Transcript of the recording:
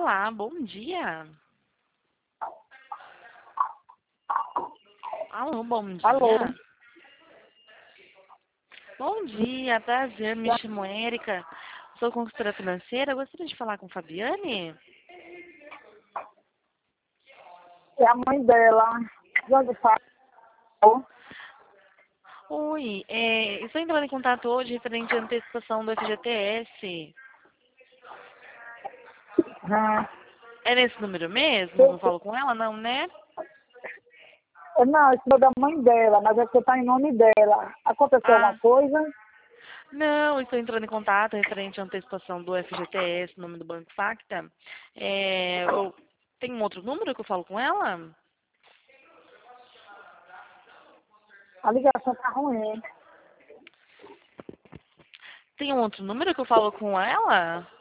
Olá, bom dia. Alô, bom Alô? dia. Bom dia, prazer, me chamo Érica. Sou consultora financeira. Gostaria de falar com Fabiane? É a mãe dela. De onde fala? Oi, estou entrando em contato hoje referente à antecipação do FGTS. Ah, É nesse número mesmo? Eu falo com ela, não, né? não, esse é da mãe dela, mas é que está em nome dela. Aconteceu Ah, alguma coisa? não, estou entrando em contato referente à antecipação do FGTS, nome do Banco Facta. Tem um outro número que eu falo com ela? A ligação está ruim. Tem um outro número que eu falo com ela?